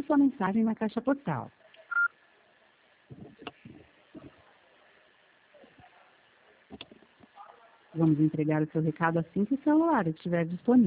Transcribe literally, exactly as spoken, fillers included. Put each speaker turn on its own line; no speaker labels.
sua mensagem na caixa postal. Vamos entregar o seu recado assim que o celular estiver disponível.